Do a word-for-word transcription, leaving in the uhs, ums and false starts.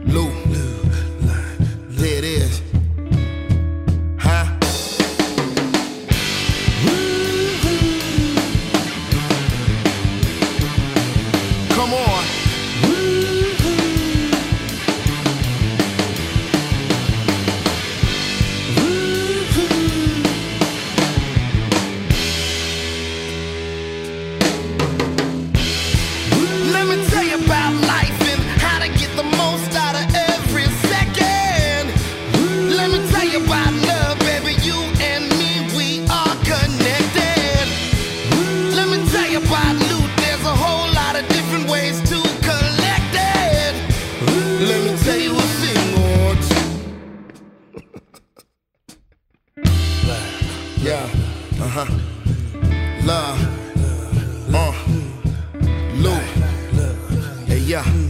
Lou. There it is. Huh? Come on. Let me tell you about life and how to get the most out of every second. Let me tell you about love, baby. You and me, we are connected. Let me tell you about loot. There's a whole lot of different ways to collect it. Let me tell you a thing or two. Yeah, uh-huh. Love, uh, loot. Hey, yeah.